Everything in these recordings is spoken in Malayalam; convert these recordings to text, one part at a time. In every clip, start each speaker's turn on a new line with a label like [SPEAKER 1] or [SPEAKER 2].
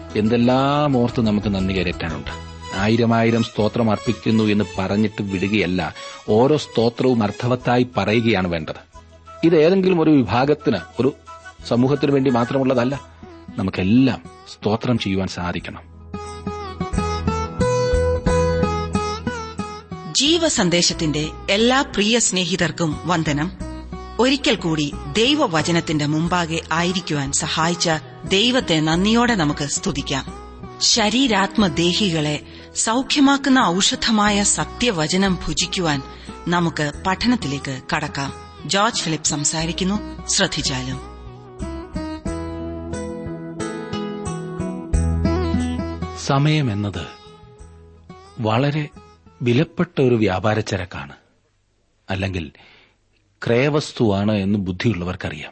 [SPEAKER 1] എന്തെല്ലാം ഓർത്ത് നമുക്ക് നന്ദി കരയറ്റാനുണ്ട്. 1000 സ്തോത്രം അർപ്പിക്കുന്നു എന്ന് പറഞ്ഞിട്ട് വിടുകയല്ല, ഓരോ സ്തോത്രവും അർത്ഥവത്തായി പറയുകയാണ് വേണ്ടത്. ഇത് ഏതെങ്കിലും ഒരു വിഭാഗത്തിന്, ഒരു സമൂഹത്തിന് വേണ്ടി മാത്രമുള്ളതല്ല. നമുക്കെല്ലാം സ്തോത്രം ചെയ്യുവാൻ സാധിക്കണം.
[SPEAKER 2] ജീവസന്ദേശത്തിന്റെ എല്ലാ പ്രിയ സ്നേഹിതർക്കും വന്ദനം. ഒരിക്കൽ കൂടി ദൈവവചനത്തിന്റെ മുമ്പാകെ ആയിരിക്കുവാൻ സഹായിച്ച ദൈവത്തെ നന്ദിയോടെ നമുക്ക് സ്തുതിക്കാം. ശരീരാത്മദേഹികളെ സൌഖ്യമാക്കുന്ന ഔഷധമായ സത്യവചനം ഭുജിക്കുവാൻ നമുക്ക് പഠനത്തിലേക്ക് കടക്കാം. ജോർജ് ഫിലിപ്പ് സംസാരിക്കുന്നു. ശ്രദ്ധിച്ചാലും.
[SPEAKER 1] സമയമെന്നത് വളരെ വിലപ്പെട്ട ഒരു വ്യാപാരച്ചരക്കാണ്, അല്ലെങ്കിൽ ക്രയവസ്തുവാണ് എന്ന് ബുദ്ധിയുള്ളവർക്കറിയാം.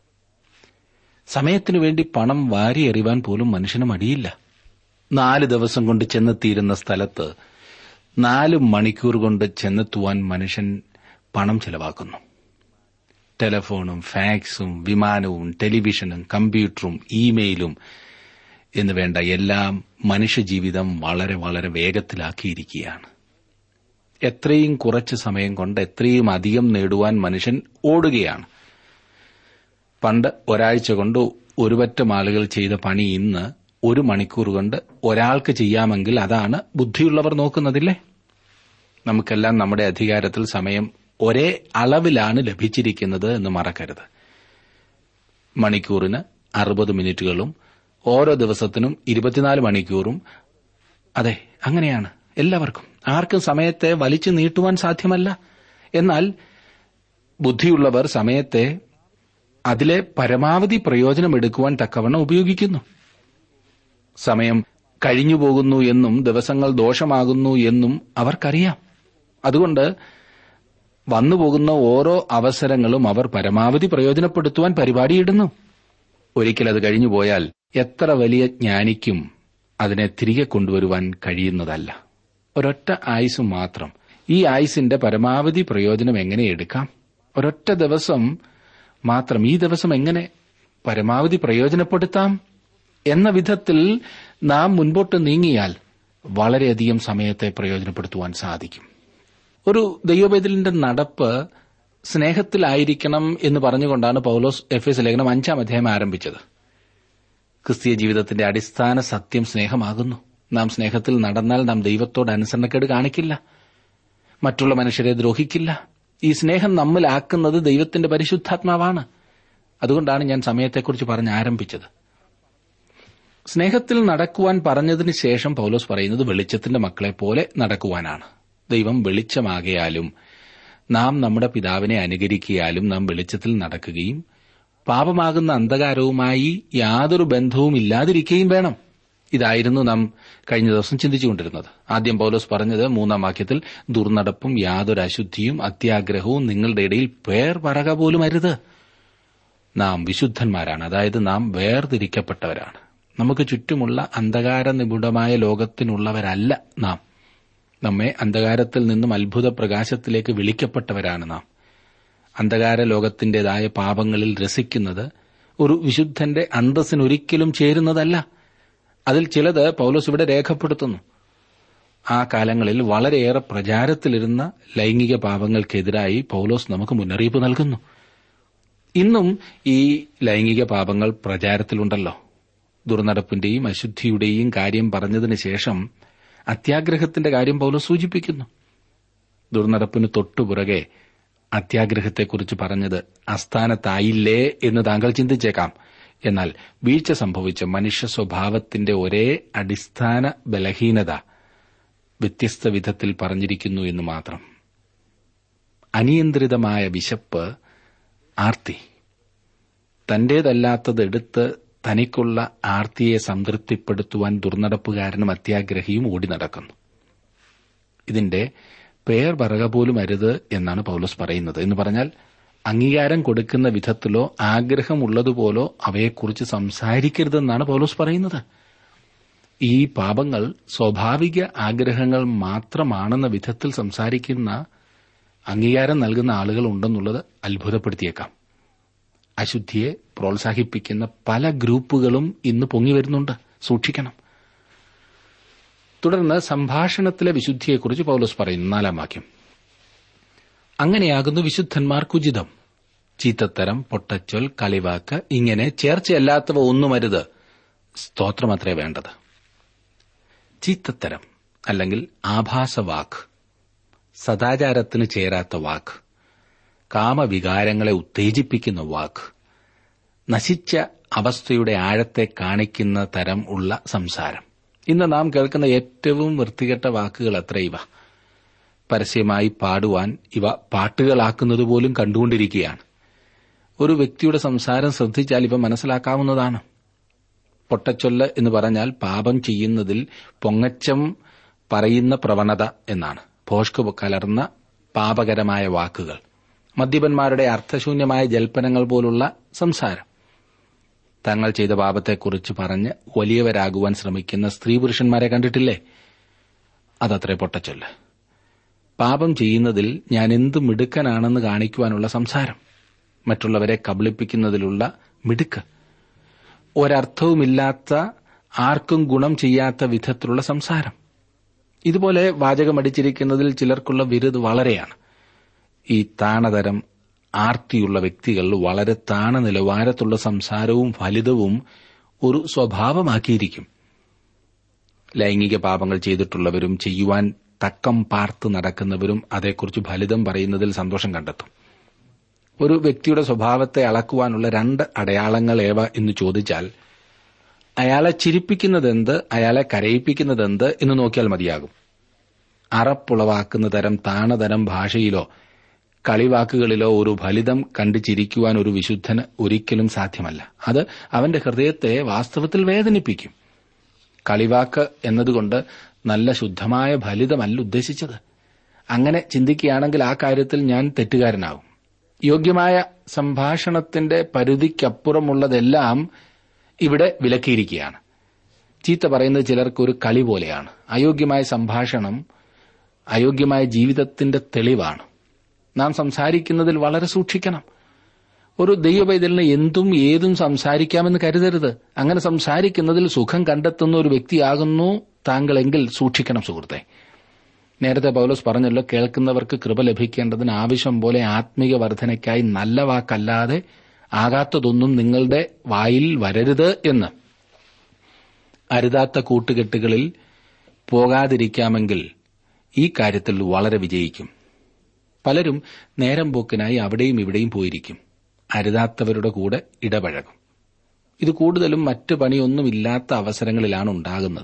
[SPEAKER 1] സമയത്തിനു വേണ്ടി പണം വാരിയെറിവാൻ പോലും മനുഷ്യന് മടിയില്ല. 4 ദിവസം കൊണ്ട് ചെന്നെത്തിയിരുന്ന സ്ഥലത്ത് 4 മണിക്കൂർ കൊണ്ട് ചെന്നെത്തുവാൻ മനുഷ്യൻ പണം ചെലവാക്കുന്നു. ടെലഫോണും ഫാക്സും വിമാനവും ടെലിവിഷനും കമ്പ്യൂട്ടറും ഇമെയിലും എന്ന് വേണ്ട എല്ലാം മനുഷ്യജീവിതം വളരെ വളരെ വേഗത്തിലാക്കിയിരിക്കുകയാണ്. എത്രയും കുറച്ച് സമയം കൊണ്ട് എത്രയും അധികം നേടുവാൻ മനുഷ്യൻ ഓടുകയാണ്. പണ്ട് ഒരാഴ്ച കൊണ്ട് ഒരുപറ്റം ആളുകൾ ചെയ്ത പണി ഇന്ന് 1 മണിക്കൂർ കൊണ്ട് ഒരാൾക്ക് ചെയ്യാമെങ്കിൽ അതാണ് ബുദ്ധിയുള്ളവർ നോക്കുന്നതില്ലേ. നമുക്കെല്ലാം നമ്മുടെ അധികാരത്തിൽ സമയം ഒരേ അളവിലാണ് ലഭിച്ചിരിക്കുന്നത് എന്ന് മറക്കരുത്. മണിക്കൂറിന് 60 മിനിറ്റുകളും ഓരോ ദിവസത്തിനും 24 മണിക്കൂറും. അതെ, അങ്ങനെയാണ് എല്ലാവർക്കും. ആർക്കും സമയത്തെ വലിച്ചു നീട്ടുവാൻ സാധ്യമല്ല. എന്നാൽ ബുദ്ധിയുള്ളവർ സമയത്തെ അതിലെ പരമാവധി പ്രയോജനമെടുക്കുവാൻ തക്കവണ്ണം ഉപയോഗിക്കുന്നു. സമയം കഴിഞ്ഞുപോകുന്നു എന്നും ദിവസങ്ങൾ ദോഷമാകുന്നു എന്നും അവർക്കറിയാം. അതുകൊണ്ട് വന്നുപോകുന്ന ഓരോ അവസരങ്ങളും അവർ പരമാവധി പ്രയോജനപ്പെടുത്തുവാൻ പരിപാടിയിടുന്നു. ഒരിക്കലത് കഴിഞ്ഞുപോയാൽ എത്ര വലിയ ജ്ഞാനിക്കും അതിനെ തിരികെ കൊണ്ടുവരുവാൻ കഴിയുന്നതല്ല. ഒരൊറ്റ ആയുസ് മാത്രം. ഈ ആയുസിന്റെ പരമാവധി പ്രയോജനം എങ്ങനെ എടുക്കാം? ഒരൊറ്റ ദിവസം മാത്രം. ഈ ദിവസം എങ്ങനെ പരമാവധി പ്രയോജനപ്പെടുത്താം എന്ന വിധത്തിൽ നാം മുൻപോട്ട് നീങ്ങിയാൽ വളരെയധികം സമയത്തെ പ്രയോജനപ്പെടുത്തുവാൻ സാധിക്കും. ഒരു ദൈവവേദലിന്റെ നടപ്പ് സ്നേഹത്തിലായിരിക്കണം എന്ന് പറഞ്ഞുകൊണ്ടാണ് പൌലോസ് എഫേസ്യ ലേഖനം 5-ാം അധ്യായം ആരംഭിച്ചത്. ക്രിസ്തീയ ജീവിതത്തിന്റെ അടിസ്ഥാന സത്യം സ്നേഹമാകുന്നു. നാം സ്നേഹത്തിൽ നടന്നാൽ നാം ദൈവത്തോട് അനുസരണക്കേട് കാണിക്കില്ല, മറ്റുള്ള മനുഷ്യരെ ദ്രോഹിക്കില്ല. ഈ സ്നേഹം നമ്മിലാക്കുന്നത് ദൈവത്തിന്റെ പരിശുദ്ധാത്മാവാണ്. അതുകൊണ്ടാണ് ഞാൻ സമയത്തെക്കുറിച്ച് പറഞ്ഞ് ആരംഭിച്ചത്. സ്നേഹത്തിൽ നടക്കുവാൻ പറഞ്ഞതിന് ശേഷം പൌലോസ് പറയുന്നത് വെളിച്ചത്തിന്റെ മക്കളെ പോലെ നടക്കുവാനാണ്. ദൈവം വെളിച്ചമാകയാലും നാം നമ്മുടെ പിതാവിനെ അനുകരിക്കയാലും നാം വെളിച്ചത്തിൽ നടക്കുകയും പാപമാകുന്ന അന്ധകാരവുമായി യാതൊരു ബന്ധവും ഇല്ലാതിരിക്കുകയും വേണം. ഇതായിരുന്നു നാം കഴിഞ്ഞ ദിവസം ചിന്തിച്ചുകൊണ്ടിരുന്നത്. ആദ്യം പൌലോസ് പറഞ്ഞത് 3-ാം വാക്യത്തിൽ, ദുർനടപ്പും യാതൊരു അശുദ്ധിയും അത്യാഗ്രഹവും നിങ്ങളുടെ ഇടയിൽ പേർ പറക പോലും അരുത്. നാം വിശുദ്ധന്മാരാണ്, അതായത് നാം വേർതിരിക്കപ്പെട്ടവരാണ്. നമുക്ക് ചുറ്റുമുള്ള അന്ധകാര നിബിഡമായ ലോകത്തിനുള്ളവരല്ല നാം. നമ്മെ അന്ധകാരത്തിൽ നിന്നും അത്ഭുത പ്രകാശത്തിലേക്ക് വിളിക്കപ്പെട്ടവരാണ് നാം. അന്ധകാര ലോകത്തിന്റേതായ പാപങ്ങളിൽ രസിക്കുന്നത് ഒരു വിശുദ്ധന്റെ അന്തസ്സിനൊരിക്കലും ചേരുന്നതല്ല. അതിൽ ചിലത് പൌലോസ് ഇവിടെ രേഖപ്പെടുത്തുന്നു. ആ കാലങ്ങളിൽ വളരെയേറെ പ്രചാരത്തിലിരുന്ന ലൈംഗിക പാപങ്ങൾക്കെതിരായി പൌലോസ് നമുക്ക് മുന്നറിയിപ്പ് നൽകുന്നു. ഇന്നും ഈ ലൈംഗിക പാപങ്ങൾ പ്രചാരത്തിലുണ്ടല്ലോ. ദുർനടപ്പിന്റെയും അശുദ്ധിയുടെയും കാര്യം പറഞ്ഞതിന് ശേഷം അത്യാഗ്രഹത്തിന്റെ കാര്യം പൌലോസ് സൂചിപ്പിക്കുന്നു. ദുർനടപ്പിന് തൊട്ടുപുറകെ അത്യാഗ്രഹത്തെക്കുറിച്ച് പറഞ്ഞത് അസ്ഥാനത്തായില്ലേ എന്ന് താങ്കൾ ചിന്തിച്ചേക്കാം. എന്നാൽ വീഴ്ച സംഭവിച്ച മനുഷ്യ സ്വഭാവത്തിന്റെ ഒരേ അടിസ്ഥാന ബലഹീനത വ്യത്യസ്ത വിധത്തിൽ പറഞ്ഞിരിക്കുന്നു എന്ന് മാത്രം. അനിയന്ത്രിതമായ വിശപ്പ്, ആർത്തി, തന്റേതല്ലാത്തതെടുത്ത് തനിക്കുള്ള ആർത്തിയെ സംതൃപ്തിപ്പെടുത്തുവാൻ ദുർനടപ്പുകാരനും അത്യാഗ്രഹിയും ഓടി നടക്കുന്നു. ഇതിന്റെ പേർ പറക പോലും അരുത് എന്നാണ് പൌലോസ് പറയുന്നത്. എന്ന് പറഞ്ഞാൽ അംഗീകാരം കൊടുക്കുന്ന വിധത്തിലോ ആഗ്രഹമുള്ളതുപോലോ അവയെക്കുറിച്ച് സംസാരിക്കരുതെന്നാണ് പൌലോസ് പറയുന്നത്. ഈ പാപങ്ങൾ സ്വാഭാവിക ആഗ്രഹങ്ങൾ മാത്രമാണെന്ന വിധത്തിൽ സംസാരിക്കുന്ന, അംഗീകാരം നൽകുന്ന ആളുകൾ ഉണ്ടെന്നുള്ളത് അത്ഭുതപ്പെടുത്തിയേക്കാം. അശുദ്ധിയെ പ്രോത്സാഹിപ്പിക്കുന്ന പല ഗ്രൂപ്പുകളും ഇന്ന് പൊങ്ങിവരുന്നുണ്ട്. സൂക്ഷിക്കണം. തുടർന്ന് സംഭാഷണത്തിലെ വിശുദ്ധിയെക്കുറിച്ച് പൗലോസ് പറയുന്നു. 4-ാം വാക്യം. അങ്ങനെയാകുന്നു വിശുദ്ധന്മാർക്കുചിതം. ചീത്തത്തരം, പൊട്ടച്ചൊൽ, കളിവാക്ക്, ഇങ്ങനെ ചേർച്ചയല്ലാത്തവ ഒന്നുമരുത്, സ്തോത്രമത്രേ വേണ്ടത്. ചീത്തത്തരം അല്ലെങ്കിൽ ആഭാസവാക്ക്, സദാചാരത്തിന് ചേരാത്ത വാക്ക്, കാമവികാരങ്ങളെ ഉത്തേജിപ്പിക്കുന്ന വാക്ക്, നശിച്ച അവസ്ഥയുടെ ആഴത്തെ കാണിക്കുന്ന തരം ഉള്ള സംസാരം. ഇന്ന് നാം കേൾക്കുന്ന ഏറ്റവും വൃത്തികെട്ട വാക്കുകൾ അത്ര ഇവ. പരസ്യമായി പാടുവാൻ ഇവ പാട്ടുകളാക്കുന്നതുപോലും കണ്ടുകൊണ്ടിരിക്കുകയാണ്. ഒരു വ്യക്തിയുടെ സംസാരം ശ്രദ്ധിച്ചാൽ ഇവ മനസ്സിലാക്കാവുന്നതാണ്. പൊട്ടച്ചൊല്ല് എന്ന് പറഞ്ഞാൽ പാപം ചെയ്യുന്നതിൽ പൊങ്ങച്ചം പറയുന്ന പ്രവണത എന്നാണ്. ഭോഷ്ക് കലർന്ന പാപകരമായ വാക്കുകൾ, മദ്യപന്മാരുടെ അർത്ഥശൂന്യമായ ജൽപ്പനങ്ങൾ പോലുള്ള സംസാരം, തങ്ങൾ ചെയ്ത പാപത്തെക്കുറിച്ച് പറഞ്ഞ് വലിയവരാകുവാൻ ശ്രമിക്കുന്ന സ്ത്രീ പുരുഷന്മാരെ കണ്ടിട്ടില്ലേ? അതത്രേ പൊട്ടച്ചൊല്ല്. പാപം ചെയ്യുന്നതിൽ ഞാൻ എന്ത് മിടുക്കനാണെന്ന് കാണിക്കുവാനുള്ള സംസാരം, മറ്റുള്ളവരെ കബളിപ്പിക്കുന്നതിലുള്ള മിടുക്ക്, ഒരർത്ഥവുമില്ലാത്ത, ആർക്കും ഗുണം ചെയ്യാത്ത വിധത്തിലുള്ള സംസാരം. ഇതുപോലെ വാചകമടിച്ചിരിക്കുന്നതിൽ ചിലർക്കുള്ള വിരുദ് വളരെയാണ്. ഈ താണതരം ആർത്തിയുള്ള വ്യക്തികൾ വളരെ താണ നിലവാരത്തുള്ള സംസാരവും ഫലിതവും ഒരു സ്വഭാവമാക്കിയിരിക്കും. ലൈംഗിക പാപങ്ങൾ ചെയ്തിട്ടുള്ളവരും ചെയ്യുവാൻ തക്കം പാർത്ത് നടക്കുന്നവരും അതേക്കുറിച്ച് ഫലിതം പറയുന്നതിൽ സന്തോഷം കണ്ടെത്തും. ഒരു വ്യക്തിയുടെ സ്വഭാവത്തെ അളക്കുവാനുള്ള 2 അടയാളങ്ങൾ ഏവ എന്ന് ചോദിച്ചാൽ, അയാളെ ചിരിപ്പിക്കുന്നതെന്ത്, അയാളെ കരയിപ്പിക്കുന്നതെന്ത് എന്ന് നോക്കിയാൽ മതിയാകും. അറപ്പുളവാക്കുന്ന തരം താണതരം ഭാഷയിലോ കളിവാക്കുകളിലോ ഒരു ഫലിതം കണ്ടു ചിരിക്കുവാൻ ഒരു വിശുദ്ധന് ഒരിക്കലും സാധ്യമല്ല. അത് അവന്റെ ഹൃദയത്തെ വാസ്തവത്തിൽ വേദനിപ്പിക്കും. കളിവാക്ക് എന്നതുകൊണ്ട് നല്ല ശുദ്ധമായ ഫലിതമല്ല ഉദ്ദേശിച്ചത്. അങ്ങനെ ചിന്തിക്കുകയാണെങ്കിൽ ആ കാര്യത്തിൽ ഞാൻ തെറ്റുകാരനാകും. യോഗ്യമായ സംഭാഷണത്തിന്റെ പരിധിക്കപ്പുറമുള്ളതെല്ലാം ഇവിടെ വിലക്കിയിരിക്കുകയാണ്. ചീത്ത പറയുന്നത് ചിലർക്ക് ഒരു കളി പോലെയാണ്. അയോഗ്യമായ സംഭാഷണം അയോഗ്യമായ ജീവിതത്തിന്റെ തെളിവാണ്. നാം സംസാരിക്കുന്നതിൽ വളരെ സൂക്ഷിക്കണം. ഒരു ദൈവപൈതലിന് എന്തും ഏതും സംസാരിക്കാമെന്ന് കരുതരുത്. അങ്ങനെ സംസാരിക്കുന്നതിൽ സുഖം കണ്ടെത്തുന്ന ഒരു വ്യക്തിയാകുന്നു താങ്കളെങ്കിൽ സൂക്ഷിക്കണം സുഹൃത്തെ. നേരത്തെ പൗലോസ് പറഞ്ഞല്ലോ, കേൾക്കുന്നവർക്ക് കൃപ ലഭിക്കേണ്ടതിന് ആവശ്യം പോലെ ആത്മീക വർധനയ്ക്കായി നല്ല വാക്കല്ലാതെ ആകാത്തതൊന്നും നിങ്ങളുടെ വായിൽ വരരുത് എന്ന്. അരുതാത്ത കൂട്ടുകെട്ടുകളിൽ പോകാതിരിക്കാമെങ്കിൽ ഈ കാര്യത്തിൽ വളരെ വിജയിക്കും. പലരും നേരം പോക്കിനായി അവിടെയും ഇവിടെയും പോയിരിക്കും. അരുതാത്തവരുടെ കൂടെ ഇടപഴകും. ഇത് കൂടുതലും മറ്റു പണിയൊന്നുമില്ലാത്ത അവസരങ്ങളിലാണ് ഉണ്ടാകുന്നത്.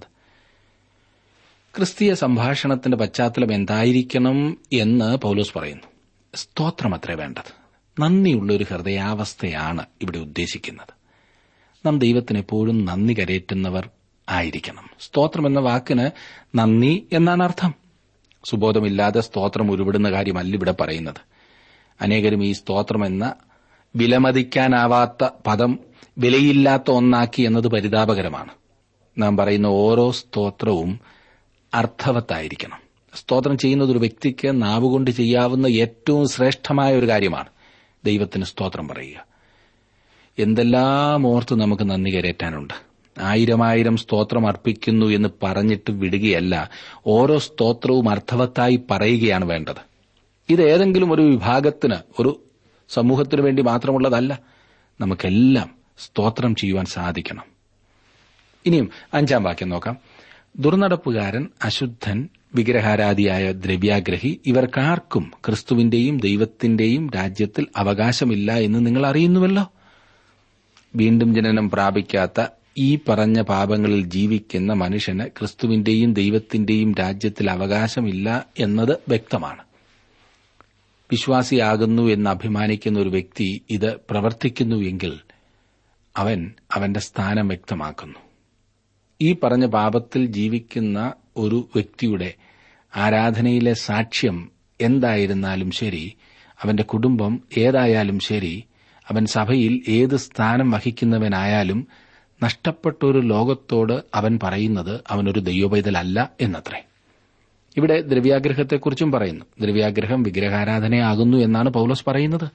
[SPEAKER 1] ക്രിസ്തീയ സംഭാഷണത്തിന്റെ പശ്ചാത്തലം എന്തായിരിക്കണം എന്ന് പൗലോസ് പറയുന്നു. സ്തോത്രമത്രേ വേണ്ടത്. നന്ദിയുള്ള ഒരു ഹൃദയാവസ്ഥയാണ് ഇവിടെ ഉദ്ദേശിക്കുന്നത്. നാം ദൈവത്തിന് എപ്പോഴും നന്ദി കരയേറ്റുന്നവർ ആയിരിക്കണം. സ്തോത്രം എന്ന വാക്കിന് നന്ദി എന്നാണ് അർത്ഥം. സുബോധമില്ലാതെ സ്തോത്രം ഉരുവിടുന്ന കാര്യമല്ല ഇവിടെ പറയുന്നത്. അനേകരും ഈ സ്തോത്രം എന്ന വിലമതിക്കാനാവാത്ത പദം വിലയില്ലാത്ത ഒന്നാക്കി എന്നത് പരിതാപകരമാണ്. നാം പറയുന്ന ഓരോ സ്തോത്രവും അർത്ഥവത്തായിരിക്കണം. സ്തോത്രം ചെയ്യുന്നത് ഒരു വ്യക്തിക്ക് നാവുകൊണ്ട് ചെയ്യാവുന്ന ഏറ്റവും ശ്രേഷ്ഠമായ ഒരു കാര്യമാണ്. ദൈവത്തിന് സ്തോത്രം പറയുക. എന്തെല്ലാം ഓർത്ത് നമുക്ക് നന്ദി കരേറ്റാനുണ്ട്. 1000 സ്തോത്രം അർപ്പിക്കുന്നു എന്ന് പറഞ്ഞിട്ട് വിടുകയല്ല, ഓരോ സ്തോത്രവും അർത്ഥവത്തായി പറയുകയാണ് വേണ്ടത്. ഇത് ഏതെങ്കിലും ഒരു വിഭാഗത്തിന്, ഒരു സമൂഹത്തിനു വേണ്ടി മാത്രമുള്ളതല്ല. നമുക്കെല്ലാം സ്തോത്രം ചെയ്യുവാൻ സാധിക്കണം. ഇനിയും 5-ാം വാക്യം നോക്കാം. ദുർനടപ്പുകാരൻ, അശുദ്ധൻ, വിഗ്രഹാരാധിയായ ദ്രവ്യാഗ്രഹി, ഇവർക്കാർക്കും ക്രിസ്തുവിന്റെയും ദൈവത്തിന്റെയും രാജ്യത്തിൽ അവകാശമില്ല എന്ന് നിങ്ങൾ അറിയുന്നുവല്ലോ. വീണ്ടും ജനനം പ്രാപിക്കാത്ത ഈ പറഞ്ഞ പാപങ്ങളിൽ ജീവിക്കുന്ന മനുഷ്യന് ക്രിസ്തുവിന്റെയും ദൈവത്തിന്റെയും രാജ്യത്തിൽ അവകാശമില്ല എന്നത് വ്യക്തമാണ്. വിശ്വാസിയാകുന്നു എന്ന് അഭിമാനിക്കുന്ന ഒരു വ്യക്തി ഇത് പ്രവർത്തിക്കുന്നുവെങ്കിൽ അവൻ അവന്റെ സ്ഥാനം വ്യക്തമാക്കുന്നു. ഈ പറഞ്ഞ പാപത്തിൽ ജീവിക്കുന്ന ഒരു വ്യക്തിയുടെ ആരാധനയിലെ സാക്ഷ്യം എന്തായിരുന്നാലും ശരി, അവന്റെ കുടുംബം ഏതായാലും ശരി, അവൻ സഭയിൽ ഏത് സ്ഥാനം വഹിക്കുന്നവനായാലും നഷ്ടപ്പെട്ടൊരു ലോകത്തോട് അവൻ പറയുന്നത് അവനൊരു ദൈവപൈതലല്ല എന്നത്രേ. ഇവിടെ ദ്രവ്യാഗ്രഹത്തെക്കുറിച്ചും പറയുന്നു. ദ്രവ്യാഗ്രഹം വിഗ്രഹാരാധനയാകുന്നു എന്നാണ് പൗലോസ് പറയുന്നത്.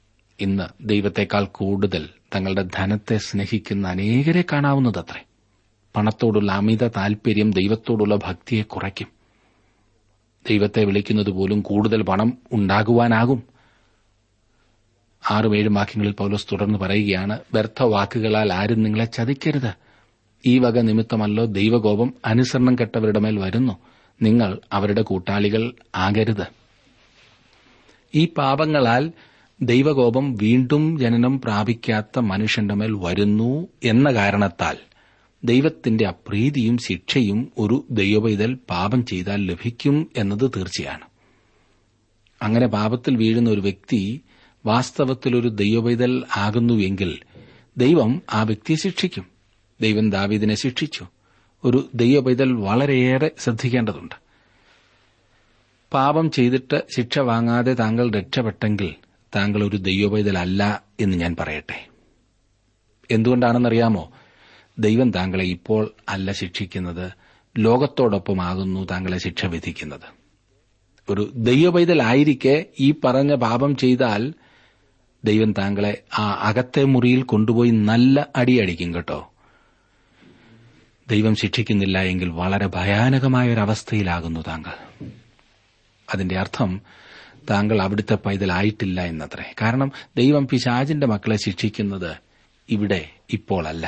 [SPEAKER 1] ഇന്ന് ദൈവത്തെക്കാൾ കൂടുതൽ തങ്ങളുടെ ധനത്തെ സ്നേഹിക്കുന്ന അനേകരെ കാണാവുന്നതത്രേ. പണത്തോടുള്ള അമിത താൽപര്യം ദൈവത്തോടുള്ള ഭക്തിയെ കുറയ്ക്കും. ദൈവത്തെ വിളിക്കുന്നത് പോലും കൂടുതൽ പണം ഉണ്ടാകുവാനാകും. 6-7 വാക്യങ്ങളിൽ പൗലോസ് തുടർന്ന് പറയുകയാണ്, വ്യർത്ഥ വാക്കുകളാൽ ആരും നിങ്ങളെ ചതിക്കരുത്. ഈ വക നിമിത്തമല്ലോ ദൈവകോപം അനുസരണം കെട്ടവരുടെ മേൽ വരുന്നു. നിങ്ങൾ അവരുടെ കൂട്ടാളികൾ ആകരുത്. ഈ പാപങ്ങളാൽ ദൈവകോപം വീണ്ടും ജനനം പ്രാപിക്കാത്ത മനുഷ്യന്റെ മേൽ വരുന്നു എന്ന കാരണത്താൽ ദൈവത്തിന്റെ അപ്രീതിയും ശിക്ഷയും ഒരു ദൈവപൈതൽ പാപം ചെയ്താൽ ലഭിക്കും എന്നത് തീർച്ചയാണ്. അങ്ങനെ പാപത്തിൽ വീഴുന്ന ഒരു വ്യക്തി വാസ്തവത്തിൽ ഒരു ദൈവപൈതൽ ആകുന്നുവെങ്കിൽ ദൈവം ആ വ്യക്തിയെ ശിക്ഷിക്കും. ദൈവം ദാവീദിനെ ശിക്ഷിച്ചു. ഒരു ദൈവപൈതൽ വളരെയേറെ ശ്രദ്ധിക്കേണ്ടതുണ്ട്. പാപം ചെയ്തിട്ട് ശിക്ഷ വാങ്ങാതെ താങ്കൾ രക്ഷപ്പെട്ടെങ്കിൽ താങ്കൾ ഒരു ദൈവപൈതലല്ല എന്ന് ഞാൻ പറയട്ടെ. എന്തുകൊണ്ടാണെന്നറിയാമോ? ദൈവം താങ്കളെ ഇപ്പോൾ അല്ല ശിക്ഷിക്കുന്നത്, ലോകത്തോടൊപ്പമാകുന്നു താങ്കളെ ശിക്ഷ വിധിക്കുന്നത്. ഒരു ദൈവപൈതലായിരിക്കെ ഈ പറഞ്ഞ പാപം ചെയ്താൽ ദൈവം താങ്കളെ ആ അകത്തെ മുറിയിൽ കൊണ്ടുപോയി നല്ല അടിയടിക്കും കേട്ടോ. ദൈവം ശിക്ഷിക്കുന്നില്ല എങ്കിൽ വളരെ ഭയാനകമായൊരവസ്ഥയിലാകുന്നു താങ്കൾ. അതിന്റെ അർത്ഥം താങ്കൾ അവിടുത്തെ പൈതലായിട്ടില്ല എന്നത്രേ. കാരണം ദൈവം പിശാചിന്റെ മക്കളെ ശിക്ഷിക്കുന്നത് ഇവിടെ ഇപ്പോഴല്ല.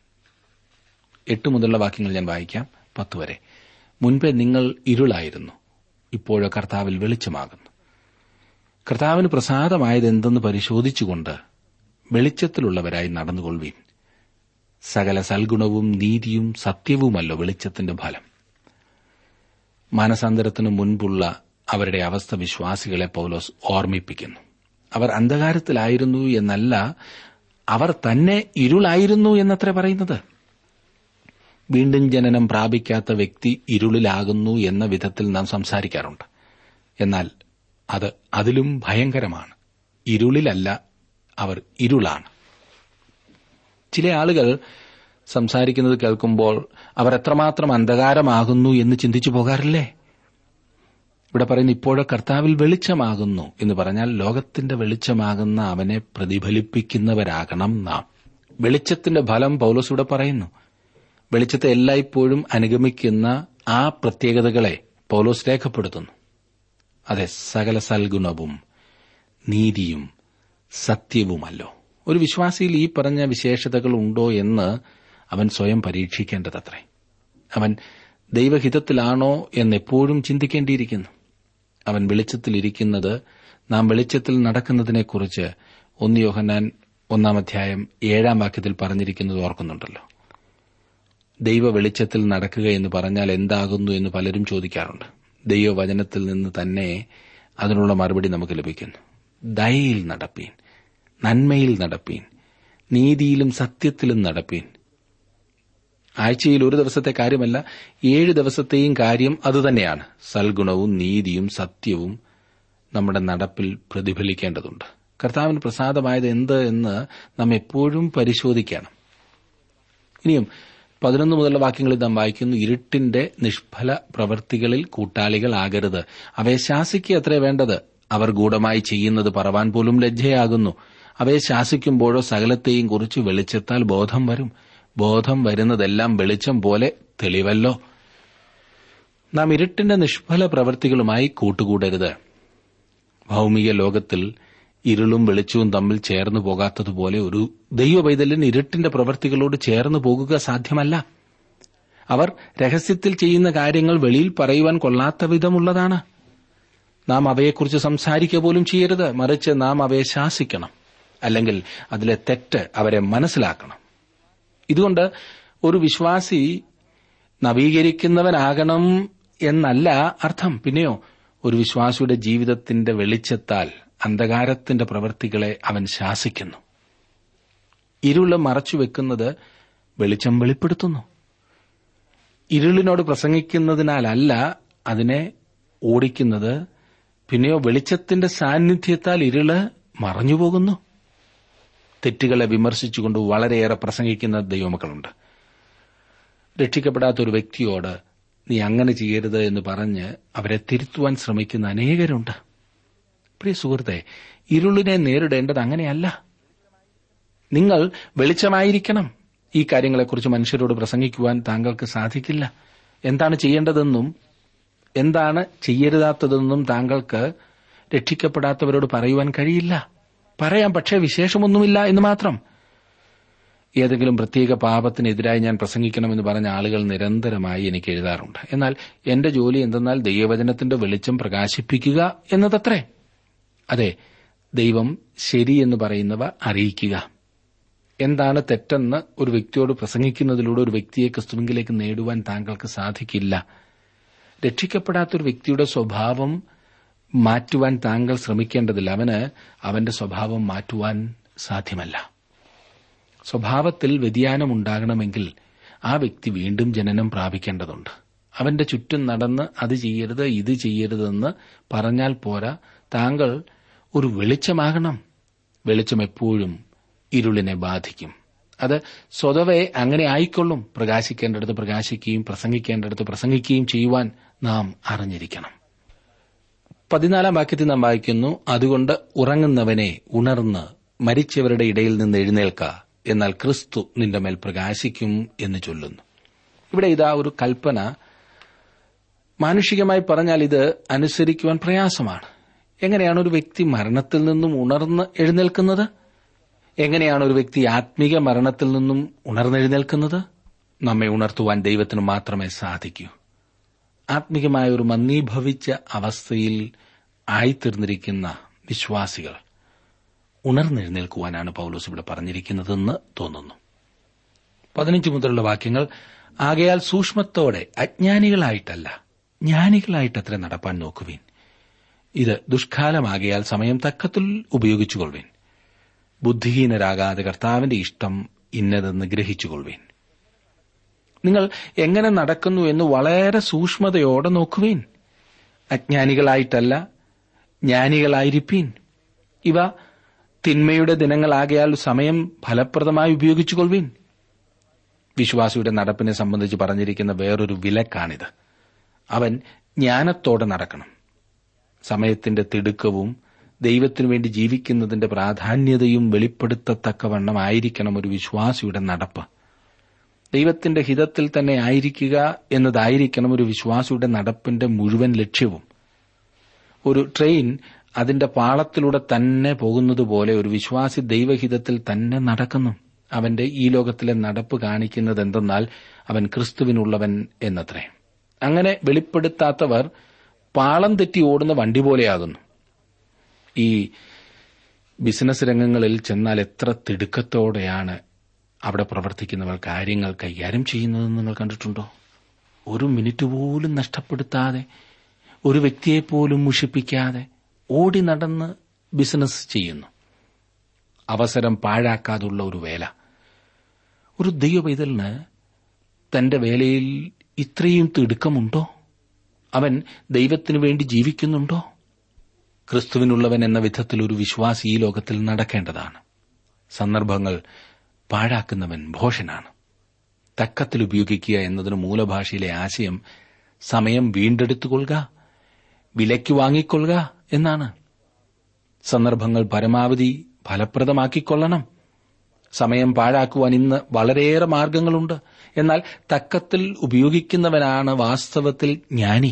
[SPEAKER 1] 8 മുതലുള്ള വാക്യങ്ങൾ ഞാൻ വായിക്കാം, 10 വരെ. മുൻപേ നിങ്ങൾ ഇരുളായിരുന്നു, ഇപ്പോഴോ കർത്താവിൽ വെളിച്ചമാകുന്നു. കർത്താവിന് പ്രസാദമായതെന്തെന്ന് പരിശോധിച്ചുകൊണ്ട് വെളിച്ചത്തിലുള്ളവരായി നടന്നുകൊള്ളുവീൻ. സകല സൽഗുണവും നീതിയും സത്യവുമല്ലോ വെളിച്ചത്തിന്റെ ഫലം. മാനസാന്തരത്തിനു മുൻപുള്ള അവരുടെ അവസ്ഥ വിശ്വാസികളെ പൗലോസ് ഓർമ്മിപ്പിക്കുന്നു. അവർ അന്ധകാരത്തിലായിരുന്നു എന്നല്ല, അവർ തന്നെ ഇരുളായിരുന്നു എന്നത്രേ പറയുന്നത്. വീണ്ടും ജനനം പ്രാപിക്കാത്ത വ്യക്തി ഇരുളിലാകുന്നു എന്ന വിധത്തിൽ നാം സംസാരിക്കാറുണ്ട്. എന്നാൽ അത് അതിലും ഭയങ്കരമാണ്. ഇരുളിലല്ല, അവർ ഇരുളാണ്. ചില ആളുകൾ സംസാരിക്കുന്നത് കേൾക്കുമ്പോൾ അവർ എത്രമാത്രം അന്ധകാരമാകുന്നു എന്ന് ചിന്തിച്ചു പോകാറില്ലേ? ഇവിടെ പറയുന്ന ഇപ്പോഴോ കർത്താവിൽ വെളിച്ചമാകുന്നു എന്ന് പറഞ്ഞാൽ ലോകത്തിന്റെ വെളിച്ചമാകുന്ന അവനെ പ്രതിഫലിപ്പിക്കുന്നവരാകണം നാം. വെളിച്ചത്തിന്റെ ഫലം പൗലോസ് ഇവിടെ പറയുന്നു. വെളിച്ചത്തെ എല്ലായ്പ്പോഴും അനുഗമിക്കുന്ന ആ പ്രത്യേകതകളെ പൗലോസ് രേഖപ്പെടുത്തുന്നു. അതെ, സകല സൽഗുണവും നീതിയും സത്യവുമല്ലോ. ഒരു വിശ്വാസിയിൽ ഈ പറഞ്ഞ വിശേഷതകൾ ഉണ്ടോ എന്ന് അവൻ സ്വയം പരീക്ഷിക്കേണ്ടതത്രേ. അവൻ ദൈവഹിതത്തിലാണോ എന്നെപ്പോഴും ചിന്തിക്കേണ്ടിയിരിക്കുന്നു. അവൻ വെളിച്ചത്തിലിരിക്കുന്നത് നാം വെളിച്ചത്തിൽ നടക്കുന്നതിനെക്കുറിച്ച് 1 യോഹന്നാൻ 1:7 പറഞ്ഞിരിക്കുന്നത് ഓർക്കുന്നുണ്ടല്ലോ. ദൈവ വെളിച്ചത്തിൽ നടക്കുക എന്ന് പറഞ്ഞാൽ എന്താകുന്നു എന്ന് പലരും ചോദിക്കാറുണ്ട്. ദൈവവചനത്തിൽ നിന്ന് തന്നെ അതിനുള്ള മറുപടി നമുക്ക് ലഭിക്കുന്നു. ദയയിൽ നടപ്പീൻ, നന്മയിൽ നടപ്പീൻ, നീതിയിലും സത്യത്തിലും നടപ്പീൻ. ആഴ്ചയിൽ ഒരു ദിവസത്തെ കാര്യമല്ല, 7 ദിവസത്തെയും കാര്യം അതുതന്നെയാണ്. സൽഗുണവും നീതിയും സത്യവും നമ്മുടെ നടപ്പിൽ പ്രതിഫലിക്കേണ്ടതുണ്ട്. കർത്താവിന് പ്രസാദമായത് എന്ത് എന്ന് നാം എപ്പോഴും പരിശോധിക്കണം. ഇനിയും 11 മുതലുള്ള വാക്യങ്ങളിൽ നാം വായിക്കുന്നു, ഇരുട്ടിന്റെ നിഷ്ഫല പ്രവൃത്തികളിൽ കൂട്ടാളികളാകരുത്. അവയെ ശാസിക്കുക അത്രേ വേണ്ടത്. അവർ ഗൂഢമായി ചെയ്യുന്നത് പറവാൻ പോലും ലജ്ജയാകുന്നു. അവയെ ശാസിക്കുമ്പോഴോ സകലത്തെയും കുറിച്ച് വെളിച്ചത്താൽ ബോധം വരും. ബോധം വരുന്നതെല്ലാം വെളിച്ചം പോലെ തെളിവല്ലോ. നാം ഇരുട്ടിന്റെ നിഷ്ഫല പ്രവൃത്തികളുമായി കൂട്ടുകൂടരുത്. ഭൌമിക ലോകത്തിൽ ഇരുളും വെളിച്ചവും തമ്മിൽ ചേർന്നു പോകാത്തതുപോലെ ഒരു ദൈവപൈതലിന് ഇരുട്ടിന്റെ പ്രവൃത്തികളോട് ചേർന്നു പോകുക സാധ്യമല്ല. അവർ രഹസ്യത്തിൽ ചെയ്യുന്ന കാര്യങ്ങൾ വെളിയിൽ പറയുവാൻ കൊള്ളാത്ത വിധമുള്ളതാണ്. നാം അവയെക്കുറിച്ച് സംസാരിക്കുക പോലും ചെയ്യരുത്. മറിച്ച് നാം അവയെ ശാസിക്കണം, അല്ലെങ്കിൽ അതിലെ തെറ്റ് അവരെ മനസ്സിലാക്കണം. ഇതുകൊണ്ട് ഒരു വിശ്വാസി നവീകരിക്കുന്നവനാകണം എന്നല്ല അർത്ഥം. പിന്നെയോ ഒരു വിശ്വാസിയുടെ ജീവിതത്തിന്റെ വെളിച്ചത്താൽ അന്ധകാരത്തിന്റെ പ്രവൃത്തികളെ അവൻ ശാസിക്കുന്നു. ഇരുള് മറച്ചുവെക്കുന്നത് വെളിച്ചം വെളിപ്പെടുത്തുന്നു. ഇരുളിനോട് പ്രസംഗിക്കുന്നതിനാലല്ല അതിനെ ഓടിക്കുന്നത്. പിന്നെയോ വെളിച്ചത്തിന്റെ സാന്നിധ്യത്താൽ ഇരുള് മറഞ്ഞുപോകുന്നു. തെറ്റുകളെ വിമർശിച്ചുകൊണ്ട് വളരെയേറെ പ്രസംഗിക്കുന്ന ദൈവമക്കളുണ്ട്. രക്ഷിക്കപ്പെടാത്ത ഒരു വ്യക്തിയോട് നീ അങ്ങനെ ചെയ്യരുത് എന്ന് പറഞ്ഞ് അവരെ തിരുത്തുവാൻ ശ്രമിക്കുന്ന അനേകരുണ്ട്. പ്രിയ സുഹൃത്തെ, ഇരുളിനെ നേരിടേണ്ടത് അങ്ങനെയല്ല. നിങ്ങൾ വെളിച്ചമായിരിക്കണം. ഈ കാര്യങ്ങളെക്കുറിച്ച് മനുഷ്യരോട് പ്രസംഗിക്കുവാൻ താങ്കൾക്ക് സാധിക്കില്ല. എന്താണ് ചെയ്യേണ്ടതെന്നും എന്താണ് ചെയ്യരുതാത്തതെന്നും താങ്കൾക്ക് രക്ഷിക്കപ്പെടാത്തവരോട് പറയുവാൻ കഴിയില്ല. പറയാം, പക്ഷേ വിശേഷമൊന്നുമില്ല എന്ന് മാത്രം. ഏതെങ്കിലും പ്രത്യേക പാപത്തിനെതിരായി ഞാൻ പ്രസംഗിക്കണമെന്ന് പറഞ്ഞ ആളുകൾ നിരന്തരമായി എനിക്ക് എഴുതാറുണ്ട്. എന്നാൽ എന്റെ ജോലി എന്തെന്നാൽ ദൈവവചനത്തിന്റെ വെളിച്ചം പ്രകാശിപ്പിക്കുക എന്നതത്രേ. അതെ, ദൈവം ശരിയെന്ന് പറയുന്നവ അറിയിക്കുക. എന്താണ് തെറ്റെന്ന് ഒരു വ്യക്തിയോട് പ്രസംഗിക്കുന്നതിലൂടെ ഒരു വ്യക്തിയെ ക്രിസ്തുവിലേക്ക് നേടുവാൻ താങ്കൾക്ക് സാധിക്കില്ല. രക്ഷിക്കപ്പെടാത്തൊരു വ്യക്തിയുടെ സ്വഭാവം മാറ്റുവാൻ താങ്കൾ ശ്രമിക്കേണ്ടതില്ല. അവന് അവന്റെ സ്വഭാവം മാറ്റുവാൻ സാധ്യമല്ല. സ്വഭാവത്തിൽ വ്യതിയാനമുണ്ടാകണമെങ്കിൽ ആ വ്യക്തി വീണ്ടും ജനനം പ്രാപിക്കേണ്ടതുണ്ട്. അവന്റെ ചുറ്റും നടന്ന് അത് ചെയ്യരുത്, ഇത് ചെയ്യരുതെന്ന് പറഞ്ഞാൽ പോരാ. താങ്കൾ ഒരു വെളിച്ചമാകണം. വെളിച്ചം എപ്പോഴും ഇരുളിനെ ബാധിക്കും. അത് സ്വതവേ അങ്ങനെ ആയിക്കൊള്ളും. പ്രകാശിക്കേണ്ടടുത്ത് പ്രകാശിക്കുകയും പ്രസംഗിക്കേണ്ടടുത്ത് പ്രസംഗിക്കുകയും ചെയ്യുവാൻ നാം അറിഞ്ഞിരിക്കണം. 14 വാക്യത്തിൽ നാം വായിക്കുന്നു, അതുകൊണ്ട് ഉറങ്ങുന്നവനെ ഉണർന്ന് മരിച്ചവരുടെ ഇടയിൽ നിന്ന് എഴുന്നേൽക്ക, എന്നാൽ ക്രിസ്തു നിന്റെ മേൽ പ്രകാശിക്കും എന്ന് ചൊല്ലുന്നു. ഇവിടെ ഇതാ ഒരു കൽപ്പന. മാനുഷികമായി പറഞ്ഞാൽ ഇത് അനുസരിക്കുവാൻ പ്രയാസമാണ്. എങ്ങനെയാണ് ഒരു വ്യക്തി മരണത്തിൽ നിന്നും ഉണർന്ന് എഴുന്നേൽക്കുന്നത്? എങ്ങനെയാണ് ഒരു വ്യക്തി ആത്മീക മരണത്തിൽ നിന്നും ഉണർന്നെഴുന്നേൽക്കുന്നത്? നമ്മെ ഉണർത്തുവാൻ ദൈവത്തിന് മാത്രമേ സാധിക്കൂ. ആത്മീകമായ ഒരു മന്ദീഭവിച്ച അവസ്ഥയിൽ ആയിത്തീർന്നിരിക്കുന്ന വിശ്വാസികൾ ഉണർന്നെഴുന്നേൽക്കുവാനാണ് പൌലോസ് ഇവിടെ പറഞ്ഞിരിക്കുന്നതെന്ന് തോന്നുന്നു. 15 മുതലുള്ള വാക്യങ്ങൾ, ആകയാൽ സൂക്ഷ്മത്തോടെ അജ്ഞാനികളായിട്ടല്ല ജ്ഞാനികളായിട്ടത്ര നടപ്പാൻ നോക്കുവിൻ. ഇത് ദുഷ്കാലമാകയാൽ സമയം തക്കത്തിൽ ഉപയോഗിച്ചുകൊള്ളുവിൻ. ബുദ്ധിഹീനരാകാതെ കർത്താവിന്റെ ഇഷ്ടം ഇന്നതെന്ന് ഗ്രഹിച്ചുകൊള്ളുവിൻ. നിങ്ങൾ എങ്ങനെ നടക്കുന്നു എന്ന് വളരെ സൂക്ഷ്മതയോടെ നോക്കുവിൻ. അജ്ഞാനികളായിട്ടല്ല ജ്ഞാനികളായിരിപ്പീൻ. ഇവ തിന്മയുടെ ദിനങ്ങളാകയാൽ സമയം ഫലപ്രദമായി ഉപയോഗിച്ചുകൊള്ളുവിൻ. വിശ്വാസിയുടെ നടപ്പിനെ സംബന്ധിച്ച് പറഞ്ഞിരിക്കുന്ന വേറൊരു വിലക്കാണിത്. അവൻ ജ്ഞാനത്തോടെ നടക്കണം. സമയത്തിന്റെ തിടുക്കവും ദൈവത്തിനു വേണ്ടി ജീവിക്കുന്നതിന്റെ പ്രാധാന്യതയും വെളിപ്പെടുത്തത്തക്കവണ്ണമായിരിക്കണം ഒരു വിശ്വാസിയുടെ നടപ്പ്. ദൈവത്തിന്റെ ഹിതത്തിൽ തന്നെ ആയിരിക്കുക എന്നതായിരിക്കണം ഒരു വിശ്വാസിയുടെ നടപ്പിന്റെ മുഴുവൻ ലക്ഷ്യവും. ഒരു ട്രെയിൻ അതിന്റെ പാളത്തിലൂടെ തന്നെ പോകുന്നതുപോലെ ഒരു വിശ്വാസി ദൈവഹിതത്തിൽ തന്നെ നടക്കുന്നു. അവന്റെ ഈ ലോകത്തിലെ നടപ്പ് കാണിക്കുന്നത് എന്തെന്നാൽ അവൻ ക്രിസ്തുവിനുള്ളവൻ എന്നത്രേ. അങ്ങനെ വെളിപ്പെടുത്താത്തവർ പാളം തെറ്റി ഓടുന്ന വണ്ടി പോലെയാകുന്നു. ഈ ബിസിനസ് രംഗങ്ങളിൽ ചെന്നാൽ എത്ര തിടുക്കത്തോടെയാണ് അവിടെ പ്രവർത്തിക്കുന്നവർ കാര്യങ്ങൾ കൈകാര്യം ചെയ്യുന്നതെന്ന് നിങ്ങൾ കണ്ടിട്ടുണ്ടോ? ഒരു മിനിറ്റ് പോലും നഷ്ടപ്പെടുത്താതെ, ഒരു വ്യക്തിയെപ്പോലും മുഷിപ്പിക്കാതെ ഓടി നടന്ന് ബിസിനസ് ചെയ്യുന്നു. അവസരം പാഴാക്കാതുള്ള ഒരു വേല. ഒരു ദൈവപൈതലിന് തന്റെ വേലയിൽ ഇത്രയും തിടുക്കമുണ്ടോ? അവൻ ദൈവത്തിനു വേണ്ടി ജീവിക്കുന്നുണ്ടോ? ക്രിസ്തുവിനുള്ളവൻ എന്ന വിധത്തിൽ ഒരു വിശ്വാസി ഈ ലോകത്തിൽ നടക്കേണ്ടതാണ്. സന്ദർഭങ്ങൾ പാഴാക്കുന്നവൻ ഭോഷനാണ്. തക്കത്തിൽ ഉപയോഗിക്കുക എന്നതിന് മൂലഭാഷയിലെ ആശയം സമയം വീണ്ടെടുത്തുകൊള്ളുക, വിലയ്ക്ക് വാങ്ങിക്കൊള്ളുക എന്നാണ്. സന്ദർഭങ്ങൾ പരമാവധി ഫലപ്രദമാക്കിക്കൊള്ളണം. സമയം പാഴാക്കുവാൻ ഇന്ന് വളരെയേറെ മാർഗങ്ങളുണ്ട്. എന്നാൽ തക്കത്തിൽ ഉപയോഗിക്കുന്നവനാണ് വാസ്തവത്തിൽ ജ്ഞാനി.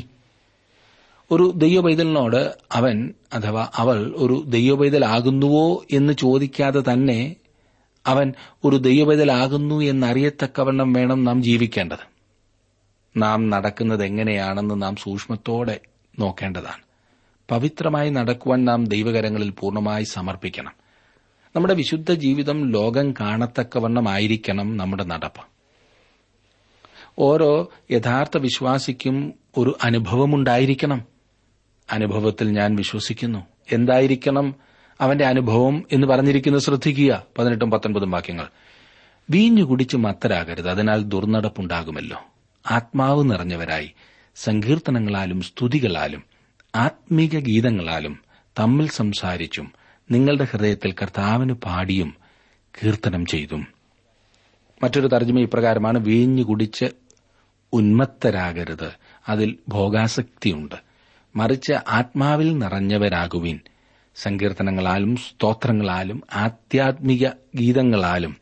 [SPEAKER 1] ഒരു ദൈവപൈതലിനോട് അവൻ അഥവാ അവൾ ഒരു ദൈവപൈതലാകുന്നുവോ എന്ന് ചോദിക്കാതെ തന്നെ അവൻ ഒരു ദൈവപൈതലാകുന്നു എന്നറിയത്തക്കവണ്ണം വേണം നാം ജീവിക്കേണ്ടത്. നാം നടക്കുന്നത് എങ്ങനെയാണെന്ന് നാം സൂക്ഷ്മത്തോടെ നോക്കേണ്ടതാണ്. പവിത്രമായി നടക്കുവാൻ നാം ദൈവകരങ്ങളിൽ പൂർണ്ണമായി സമർപ്പിക്കണം. നമ്മുടെ വിശുദ്ധ ജീവിതം ലോകം കാണത്തക്കവണ്ണമായിരിക്കണം നമ്മുടെ നടപ്പ്. ഓരോ യഥാർത്ഥ വിശ്വാസിക്കും ഒരു അനുഭവമുണ്ടായിരിക്കണം. അനുഭവത്തിൽ ഞാൻ വിശ്വസിക്കുന്നു. എന്തായിരിക്കണം അവന്റെ അനുഭവം എന്ന് പറഞ്ഞിരിക്കുന്നത് ശ്രദ്ധിക്കുക. 18-19 വാക്യങ്ങൾ. വീഞ്ഞു കുടിച്ച് മത്തരാകരുത്, അതിനാൽ ദുർനടപ്പുണ്ടാകുമല്ലോ. ആത്മാവ് നിറഞ്ഞവരായി സങ്കീർത്തനങ്ങളാലും സ്തുതികളാലും ആത്മീക ഗീതങ്ങളാലും തമ്മിൽ സംസാരിച്ചും നിങ്ങളുടെ ഹൃദയത്തിൽ കർത്താവിന് പാടിയും കീർത്തനം ചെയ്തും. മറ്റൊരു തർജ്ജമ ഇപ്രകാരമാണ്: വീഞ്ഞു കുടിച്ച് ഉന്മത്തരാകരുത്, അതിൽ ഭോഗാസക്തിയുണ്ട്. മറിച്ച് ആത്മാവിൽ നിറഞ്ഞവരാകുവിൻ. സങ്കീർത്തനങ്ങളാലും സ്തോത്രങ്ങളാലും ആധ്യാത്മിക ഗീതങ്ങളാലും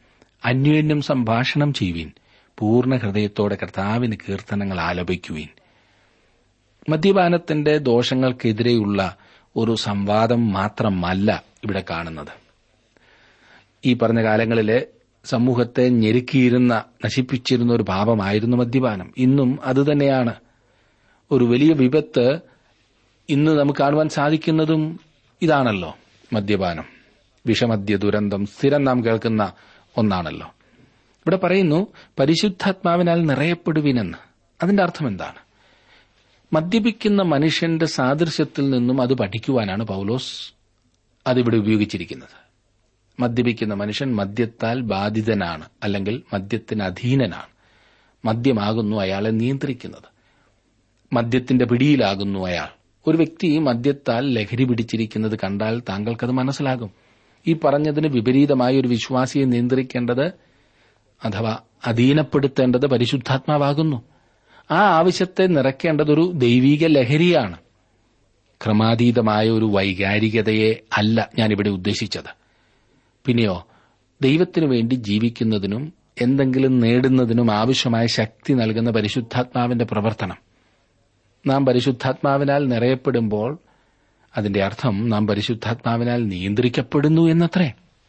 [SPEAKER 1] അന്യോന്യം സംഭാഷണം ചെയ്യുവിൻ, പൂർണ്ണ ഹൃദയത്തോടെ കർത്താവിന് കീർത്തനങ്ങൾ ആലപിക്കുവിൻ. മദ്യപാനത്തിന്റെ ദോഷങ്ങൾക്കെതിരെയുള്ള ഒരു സംവാദം മാത്രമല്ല ഇവിടെ കാണുന്നത്. ഈ പറഞ്ഞ കാലങ്ങളിലെ സമൂഹത്തെ ഞെരുക്കിയിരുന്ന, നശിപ്പിച്ചിരുന്ന ഒരു പാപമായിരുന്നു മദ്യപാനം. ഇന്നും അതുതന്നെയാണ്. ഒരു വലിയ വിപത്ത് ഇന്ന് നമുക്ക് കാണുവാൻ സാധിക്കുന്നതും ഇതാണല്ലോ, മദ്യപാനം. വിഷമദ്യ ദുരന്തം സ്ഥിരം നാം കേൾക്കുന്ന ഒന്നാണല്ലോ. ഇവിടെ പറയുന്നു പരിശുദ്ധാത്മാവിനാൽ നിറയപ്പെടുവിനെന്ന്. അതിന്റെ അർത്ഥം എന്താണ്? മദ്യപിക്കുന്ന മനുഷ്യന്റെ സാദൃശ്യത്തിൽ നിന്നും അത് പഠിക്കുവാനാണ് പൌലോസ് അതിവിടെ ഉപയോഗിച്ചിരിക്കുന്നത്. മദ്യപിക്കുന്ന മനുഷ്യൻ മദ്യത്താൽ ബാധിതനാണ്, അല്ലെങ്കിൽ മദ്യത്തിന് അധീനനാണ്. മദ്യമാകുന്നു അയാളെ നിയന്ത്രിക്കുന്നത്. മദ്യത്തിന്റെ പിടിയിലാകുന്നു അയാൾ. ഒരു വ്യക്തി മദ്യത്താൽ ലഹരി പിടിച്ചിരിക്കുന്നത് കണ്ടാൽ താങ്കൾക്കത് മനസ്സിലാകും. ഈ പറഞ്ഞതിന് വിപരീതമായ ഒരു വിശ്വാസിയെ നിയന്ത്രിക്കേണ്ടത് അഥവാ അധീനപ്പെടുത്തേണ്ടത് പരിശുദ്ധാത്മാവാകുന്നു. ആ ആവശ്യത്തെ നിറയ്ക്കേണ്ടതൊരു ദൈവിക ലഹരിയാണ്. ക്രമാതീതമായ ഒരു വൈകാരികതയെ അല്ല ഞാനിവിടെ ഉദ്ദേശിച്ചത്. പിന്നെയോ ദൈവത്തിനു വേണ്ടി ജീവിക്കുന്നതിനും എന്തെങ്കിലും നേടുന്നതിനും ആവശ്യമായ ശക്തി നൽകുന്ന പരിശുദ്ധാത്മാവിന്റെ പ്രവർത്തനം. നാം പരിശുദ്ധാത്മാവിനാൽ നിറയപ്പെടുമ്പോൾ അതിന്റെ അർത്ഥം നാം പരിശുദ്ധാത്മാവിനാൽ നിയന്ത്രിക്കപ്പെടുന്നു എന്നത്രേ.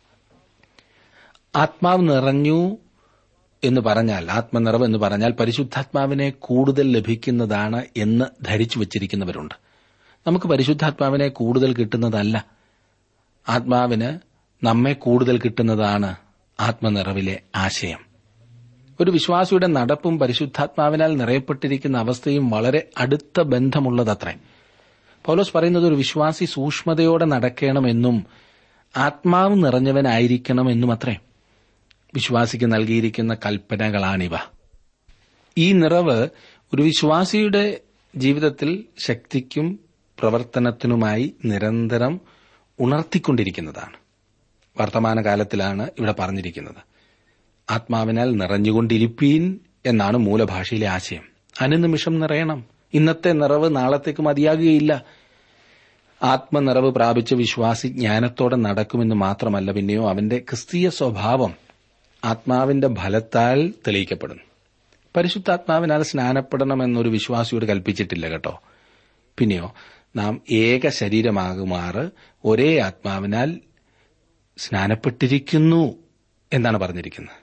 [SPEAKER 1] ആത്മാവ് നിറഞ്ഞു എന്ന് പറഞ്ഞാൽ, ആത്മനിറവ് എന്ന് പറഞ്ഞാൽ പരിശുദ്ധാത്മാവിനെ കൂടുതൽ ലഭിക്കുന്നതാണ് എന്ന് ധരിച്ചു വച്ചിരിക്കുന്നവരുണ്ട്. നമുക്ക് പരിശുദ്ധാത്മാവിനെ കൂടുതൽ കിട്ടുന്നതല്ല, ആത്മാവിന് നമ്മെ കൂടുതൽ കിട്ടുന്നതാണ് ആത്മനിറവിലെ ആശയം. ഒരു വിശ്വാസിയുടെ നടപ്പും പരിശുദ്ധാത്മാവിനാൽ നിറയപ്പെട്ടിരിക്കുന്ന അവസ്ഥയും വളരെ അടുത്ത ബന്ധമുള്ളതത്രേ. പൌലോസ് പറയുന്നത് ഒരു വിശ്വാസി സൂക്ഷ്മതയോടെ നടക്കണമെന്നും ആത്മാവ് നിറഞ്ഞവനായിരിക്കണമെന്നും അത്രേ. വിശ്വാസിക്ക് നൽകിയിരിക്കുന്ന കൽപ്പനകളാണിവ. ഈ നിറവ് ഒരു വിശ്വാസിയുടെ ജീവിതത്തിൽ ശക്തിക്കും പ്രവർത്തനത്തിനുമായി നിരന്തരം ഉണർത്തിക്കൊണ്ടിരിക്കുന്നതാണ്. വർത്തമാനകാലത്തിലാണ് ഇവിടെ പറഞ്ഞിരിക്കുന്നത്. ആത്മാവിനാൽ നിറഞ്ഞുകൊണ്ടിരിപ്പീൻ എന്നാണ് മൂലഭാഷയിലെ ആശയം. അനുനിമിഷം നിറയണം. ഇന്നത്തെ നിറവ് നാളത്തേക്ക് മതിയാകുകയില്ല. ആത്മനിറവ് പ്രാപിച്ച വിശ്വാസി ജ്ഞാനത്തോടെ നടക്കുമെന്ന് മാത്രമല്ല, പിന്നെയോ അവന്റെ ക്രിസ്തീയ സ്വഭാവം ആത്മാവിന്റെ ഫലത്താൽ തെളിയിക്കപ്പെടുന്നു. പരിശുദ്ധാത്മാവിനാൽ സ്നാനപ്പെടണമെന്നൊരു വിശ്വാസിയോട് കൽപ്പിച്ചിട്ടില്ല കേട്ടോ. പിന്നെയോ നാം ഏക ശരീരമാകുമാറ് ഒരേ ആത്മാവിനാൽ സ്നാനപ്പെട്ടിരിക്കുന്നു എന്നാണ് പറഞ്ഞിരിക്കുന്നത്.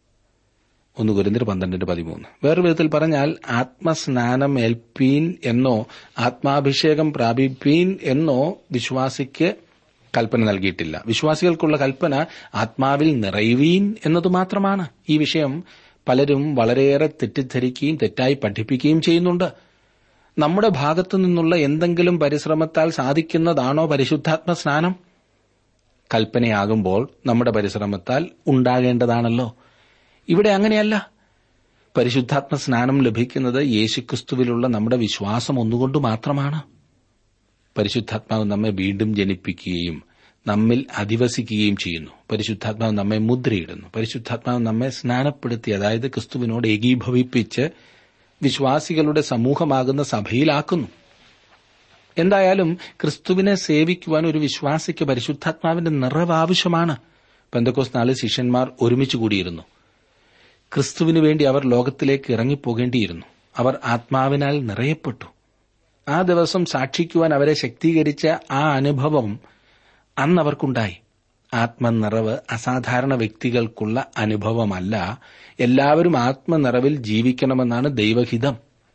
[SPEAKER 1] 1 കൊരിന്ത്യർ 12:13. വേറൊരു വിധത്തിൽ പറഞ്ഞാൽ ആത്മസ്നാനം ഏൽപ്പീൻ എന്നോ ആത്മാഭിഷേകം പ്രാപിപ്പീൻ എന്നോ വിശ്വാസിക്ക് കൽപ്പന നൽകിയിട്ടില്ല. വിശ്വാസികൾക്കുള്ള കൽപ്പന ആത്മാവിൽ നിറയുവീൻ എന്നത് മാത്രമാണ്. ഈ വിഷയം പലരും വളരെയേറെ തെറ്റിദ്ധരിക്കുകയും തെറ്റായി പഠിപ്പിക്കുകയും ചെയ്യുന്നുണ്ട്. നമ്മുടെ ഭാഗത്തു നിന്നുള്ള എന്തെങ്കിലും പരിശ്രമത്താൽ സാധിക്കുന്നതാണോ പരിശുദ്ധാത്മ സ്നാനം? കൽപ്പനയാകുമ്പോൾ നമ്മുടെ പരിശ്രമത്താൽ ഉണ്ടാകേണ്ടതാണല്ലോ. ഇവിടെ അങ്ങനെയല്ല. പരിശുദ്ധാത്മ സ്നാനം ലഭിക്കുന്നത് യേശുക്രിസ്തുവിലുള്ള നമ്മുടെ വിശ്വാസം ഒന്നുകൊണ്ട് മാത്രമാണ്. പരിശുദ്ധാത്മാവ് നമ്മെ വീണ്ടും ജനിപ്പിക്കുകയും നമ്മിൽ അധിവസിക്കുകയും ചെയ്യുന്നു. പരിശുദ്ധാത്മാവ് നമ്മെ മുദ്രയിടുന്നു. പരിശുദ്ധാത്മാവ് നമ്മെ സ്നാനപ്പെടുത്തി, അതായത് ക്രിസ്തുവിനോട് ഏകീഭവിപ്പിച്ച് വിശ്വാസികളുടെ സമൂഹമാകുന്ന സഭയിലാക്കുന്നു. എന്തായാലും ക്രിസ്തുവിനെ സേവിക്കുവാൻ ഒരു വിശ്വാസിക്ക് പരിശുദ്ധാത്മാവിന്റെ നിറവ് ആവശ്യമാണ്. പെന്തക്കോസ്ത് നാളിൽ ശിഷ്യന്മാർ ഒരുമിച്ച് കൂടിയിരുന്നു. ക്രിസ്തുവിനു വേണ്ടി അവർ ലോകത്തിലേക്ക് ഇറങ്ങിപ്പോകേണ്ടിയിരുന്നു. അവർ ആത്മാവിനാൽ നിറയപ്പെട്ടു. ആ ദിവസം സാക്ഷിക്കുവാൻ അവരെ ശക്തീകരിച്ച ആ അനുഭവം അന്നവർക്കുണ്ടായി. ആത്മനിറവ് അസാധാരണ വ്യക്തികൾക്കുള്ള അനുഭവമല്ല. എല്ലാവരും ആത്മനിറവിൽ ജീവിക്കണമെന്നാണ് ദൈവഹിതം.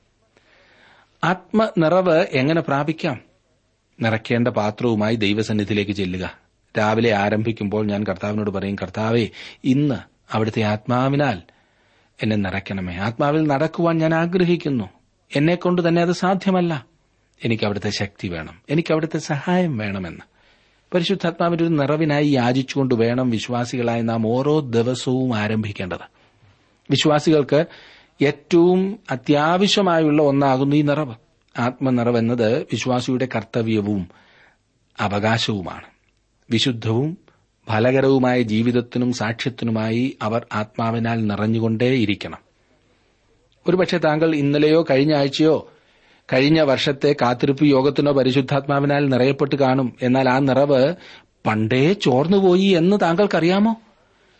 [SPEAKER 1] ആത്മനിറവ് എങ്ങനെ പ്രാപിക്കാം? നിറയ്ക്കേണ്ട പാത്രവുമായി ദൈവസന്നിധിയിലേക്ക് ചെല്ലുക. രാവിലെ ആരംഭിക്കുമ്പോൾ ഞാൻ കർത്താവിനോട് പറയും, കർത്താവേ, ഇന്ന് അവിടുത്തെ ആത്മാവിനാൽ എന്നെ നിറയ്ക്കണമേ. ആത്മാവിൽ നടക്കുവാൻ ഞാൻ ആഗ്രഹിക്കുന്നു. എന്നെക്കൊണ്ട് തന്നെ അത് സാധ്യമല്ല. എനിക്ക് അവിടുത്തെ ശക്തി വേണം, എനിക്ക് അവിടുത്തെ സഹായം വേണമെന്ന്. പരിശുദ്ധാത്മാവിന്റെ ഒരു നിറവിനായി യാചിച്ചുകൊണ്ട് വേണം വിശ്വാസികളായി നാം ഓരോ ദിവസവും ആരംഭിക്കേണ്ടത്. വിശ്വാസികൾക്ക് ഏറ്റവും അത്യാവശ്യമായുള്ള ഒന്നാകുന്നു ഈ നിറവ്. ആത്മനിറവ് എന്നത് വിശ്വാസിയുടെ കർത്തവ്യവും അവകാശവുമാണ്. വിശുദ്ധവും ഫലകരവുമായ ജീവിതത്തിനും സാക്ഷ്യത്തിനുമായി അവർ ആത്മാവിനാൽ നിറഞ്ഞുകൊണ്ടേയിരിക്കണം. ഒരുപക്ഷെ താങ്കൾ ഇന്നലെയോ കഴിഞ്ഞ ആഴ്ചയോ കഴിഞ്ഞ വർഷത്തെ കാത്തിരിപ്പ് യോഗത്തിനോ പരിശുദ്ധാത്മാവിനാൽ നിറയപ്പെട്ട് കാണും. എന്നാൽ ആ നിറവ് പണ്ടേ ചോർന്നുപോയി എന്ന് താങ്കൾക്കറിയാമോ?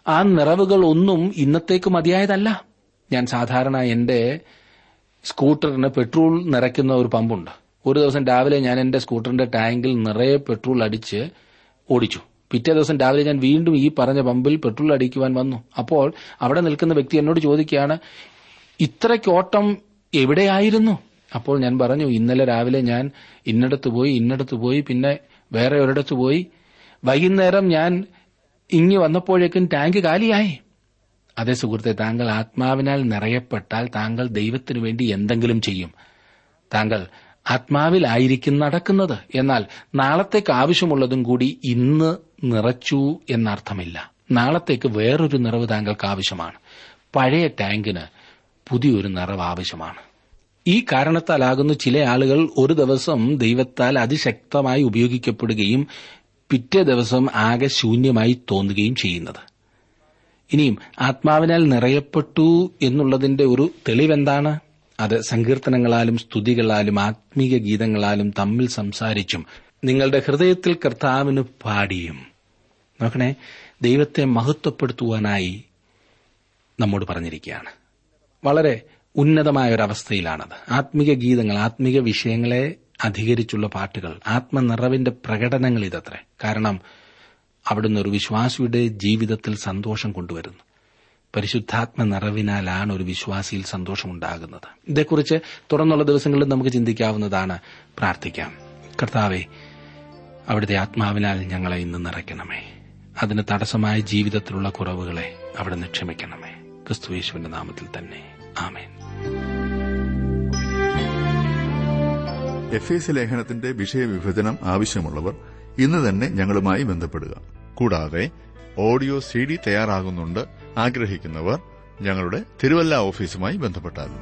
[SPEAKER 1] ആ നിറവുകൾ ഒന്നും ഇന്നത്തേക്ക് മതിയായതല്ല. ഞാൻ സാധാരണ എന്റെ സ്കൂട്ടറിന് പെട്രോൾ നിറയ്ക്കുന്ന ഒരു പമ്പുണ്ട്. ഒരു ദിവസം രാവിലെ ഞാൻ എന്റെ സ്കൂട്ടറിന്റെ ടാങ്കിൽ നിറയെ പെട്രോൾ അടിച്ച് ഓടിച്ചു. പിറ്റേ ദിവസം രാവിലെ ഞാൻ വീണ്ടും ഈ പറഞ്ഞ പമ്പിൽ പെട്രോൾ അടിക്കുവാൻ വന്നു. അപ്പോൾ അവിടെ നിൽക്കുന്ന വ്യക്തി എന്നോട് ചോദിക്കുകയാണ്, ഇത്രയ്ക്ക് ഓട്ടം എവിടെയായിരുന്നു? അപ്പോൾ ഞാൻ പറഞ്ഞു, ഇന്നലെ രാവിലെ ഞാൻ ഇന്നടത്ത് പോയി പിന്നെ വേറെ ഒരിടത്ത് പോയി, വൈകുന്നേരം ഞാൻ ഇങ്ങി വന്നപ്പോഴേക്കും ടാങ്ക് കാലിയായി. അതേ സുഹൃത്തെ, താങ്കൾ ആത്മാവിനാൽ നിറയപ്പെട്ടാൽ താങ്കൾ ദൈവത്തിനു വേണ്ടി എന്തെങ്കിലും ചെയ്യും. താങ്കൾ ആത്മാവിലായിരിക്കും നടക്കുന്നത്. എന്നാൽ നാളത്തേക്ക് ആവശ്യമുള്ളതും കൂടി ഇന്ന് നിറച്ചു എന്നർത്ഥമില്ല. നാളത്തേക്ക് വേറൊരു നിറവ് താങ്കൾക്ക് ആവശ്യമാണ്. പഴയ ടാങ്കിന് പുതിയൊരു നിറവ് ആവശ്യമാണ്. ഈ കാരണത്താലാകുന്നു ചില ആളുകൾ ഒരു ദിവസം ദൈവത്താൽ അതിശക്തമായി ഉപയോഗിക്കപ്പെടുകയും പിറ്റേ ദിവസം ആകെ ശൂന്യമായി തോന്നുകയും ചെയ്യുന്നത്. ഇനിയും ആത്മാവിനാൽ നിറയപ്പെട്ടു എന്നുള്ളതിന്റെ ഒരു തെളിവെന്താണ്? അത് സങ്കീർത്തനങ്ങളാലും സ്തുതികളാലും ആത്മീക ഗീതങ്ങളാലും തമ്മിൽ സംസാരിച്ചും നിങ്ങളുടെ ഹൃദയത്തിൽ കർത്താവിന് പാടിയും. നോക്കണേ, ദൈവത്തെ മഹത്വപ്പെടുത്തുവാനായി നമ്മോട് പറഞ്ഞിരിക്കുകയാണ്. വളരെ ഉന്നതമായ ഒരവസ്ഥയിലാണത്. ആത്മീക ഗീതങ്ങൾ, ആത്മീക വിഷയങ്ങളെ അധികരിച്ചുള്ള പാട്ടുകൾ, ആത്മനിറവിന്റെ പ്രകടനങ്ങൾ ഇതത്രേ. കാരണം അവിടുന്ന് ഒരു വിശ്വാസിയുടെ ജീവിതത്തിൽ സന്തോഷം കൊണ്ടുവരുന്നു. പരിശുദ്ധാത്മ നിറവിനാലാണ് ഒരു വിശ്വാസിയിൽ സന്തോഷമുണ്ടാകുന്നത്. ഇതേക്കുറിച്ച് തുടർന്നുള്ള ദിവസങ്ങളിൽ നമുക്ക് ചിന്തിക്കാവുന്നതാണ്. പ്രാർത്ഥിക്കാം. കർത്താവേ, അവിടുത്തെ ആത്മാവിനാൽ ഞങ്ങളെ ഇന്ന് നിറയ്ക്കണമേ. അതിന് തടസ്സമായ ജീവിതത്തിലുള്ള കുറവുകളെ അവിടുന്ന് ക്ഷമിക്കണമേ. ക്രിസ്തുയേശുവിന്റെ നാമത്തിൽ തന്നെ, ആമേൻ.
[SPEAKER 3] എഫേസ്യ ലേഖനത്തിന്റെ വിഷയവിഭജനം ആവശ്യമുള്ളവർ ഇന്ന് തന്നെ ഞങ്ങളുമായി ബന്ധപ്പെടുക. കൂടാതെ ഓഡിയോ CD തയ്യാറാകുന്നുണ്ട്. ആഗ്രഹിക്കുന്നവർ ഞങ്ങളുടെ തിരുവല്ല ഓഫീസുമായി ബന്ധപ്പെട്ടാലും.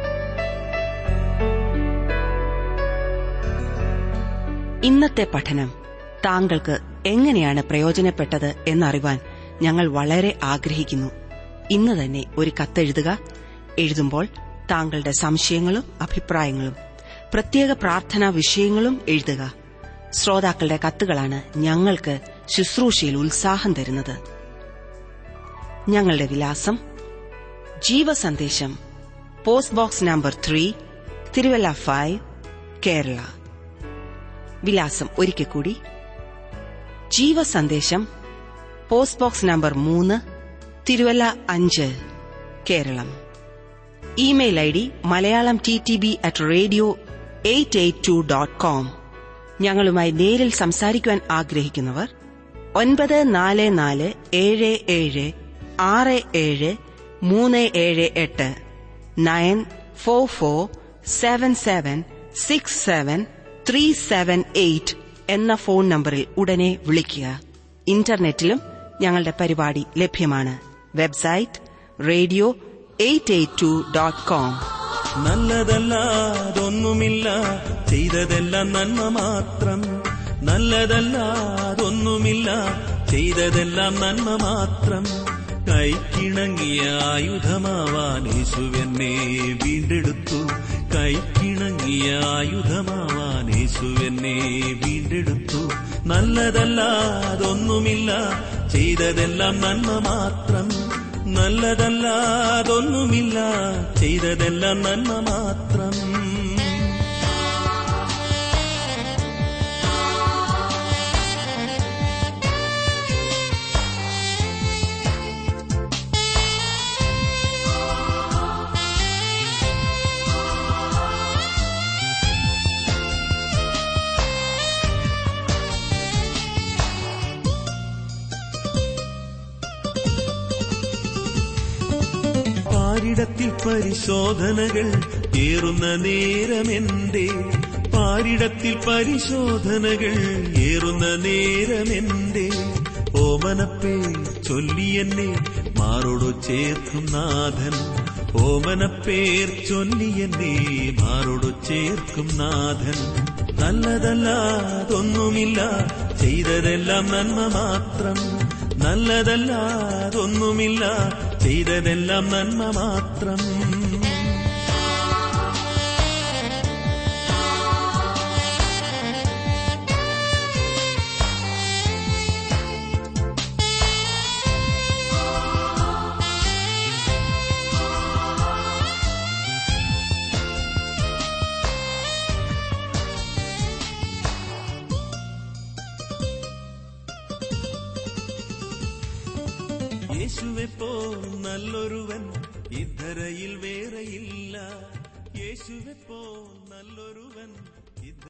[SPEAKER 2] ഇന്നത്തെ പഠനം താങ്കൾക്ക് എങ്ങനെയാണ് പ്രയോജനപ്പെട്ടത് എന്നറിവാൻ ഞങ്ങൾ വളരെ ആഗ്രഹിക്കുന്നു. ഇന്ന് തന്നെ ഒരു കത്തെഴുതുക. എഴുതുമ്പോൾ താങ്കളുടെ സംശയങ്ങളും അഭിപ്രായങ്ങളും പ്രത്യേക പ്രാർത്ഥനാ വിഷയങ്ങളും എഴുതുക. ശ്രോതാക്കളുടെ കത്തുകളാണ് ഞങ്ങൾക്ക് ശുശ്രൂഷയിൽ ഉത്സാഹം തരുന്നത്. ഞങ്ങളുടെ വിലാസം: Jeevasandesham, post box number 3, Thiruvalla 5, Kerala. വിലാസം ഒരിക്കൽ കൂടി: Jeevasandesham, post box number 3, Thiruvalla 5, Keralam. Email ID malayalamttb@radio882.com. ഞങ്ങളുമായി നേരിൽ സംസാരിക്കുവാൻ ആഗ്രഹിക്കുന്നവർ 9447776738 9447767378 എന്ന ഫോൺ നമ്പറിൽ ഉടനെ വിളിക്കുക. ഇന്റർനെറ്റിലും ഞങ്ങളുടെ പരിപാടി ലഭ്യമാണ്. Website radio882.com.
[SPEAKER 4] നല്ലതല്ലാതൊന്നുമില്ല, ചെയ്തതെല്ലാം നന്മ മാത്രം. നല്ലതല്ലാതൊന്നുമില്ല, ചെയ്തതെല്ലാം നന്മ മാത്രം. കൈക്കിണങ്ങിയ ആയുധമാവാൻ യേശുവെന്നെ വീണ്ടെടുത്തു. കൈക്കിണങ്ങിയ ആയുധമാവാൻ യേശുവെന്നെ വീണ്ടെടുത്തു. നല്ലതല്ലാതൊന്നുമില്ല, ചെയ്തതെല്ലാം നന്മ മാത്രം. നല്ലതല്ലാതൊന്നുമില്ല, ചെയ്തതെല്ലാം നന്മ മാത്രം. പാരിടത്തിൽ പരിശോധനകൾ ഏറുന്ന നേരമെന്റെ, പാരിടത്തിൽ പരിശോധനകൾ ഏറുന്ന നേരമെന്റെ. ഓമനപ്പേ ചൊല്ലിയെന്നെ മാറോടു ചേർക്കും നാഥൻ. ഓമനപ്പേർ ചൊല്ലിയെന്നെ മാറോടു ചേർക്കും നാഥൻ. നല്ലതല്ലാതൊന്നുമില്ല, ചെയ്തതെല്ലാം നന്മ മാത്രം. നല്ലതല്ലാതൊന്നുമില്ല, ചെയ്തതെല്ലാം നന്മ മാത്രം. യേശുവെപ്പോൾ നല്ലൊരുവൻ ഇദ്ധരയിൽ വേറെയില്ല. യേശുവെപ്പോൾ നല്ലൊരുവൻ